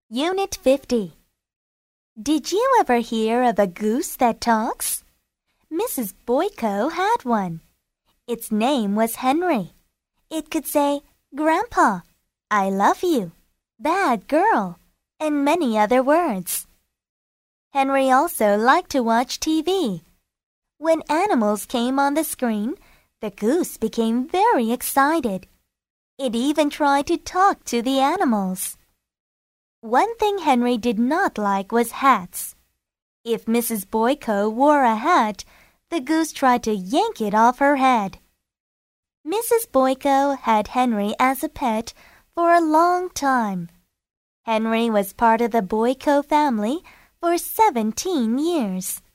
Unit 50. Did you ever hear of a goose that talks? Mrs. Boyko had one. Its name was Henry. It could say, "Grandpa, I love you," "bad girl," and many other words. Henry also liked to watch TV. When animals came on the screen, the goose became very excited. It even tried to talk to the animals. One thing Henry did not like was hats. If Mrs. Boyko wore a hat, the goose tried to yank it off her head. Mrs. Boyko had Henry as a pet for a long time. Henry was part of the Boyko family for 17 years.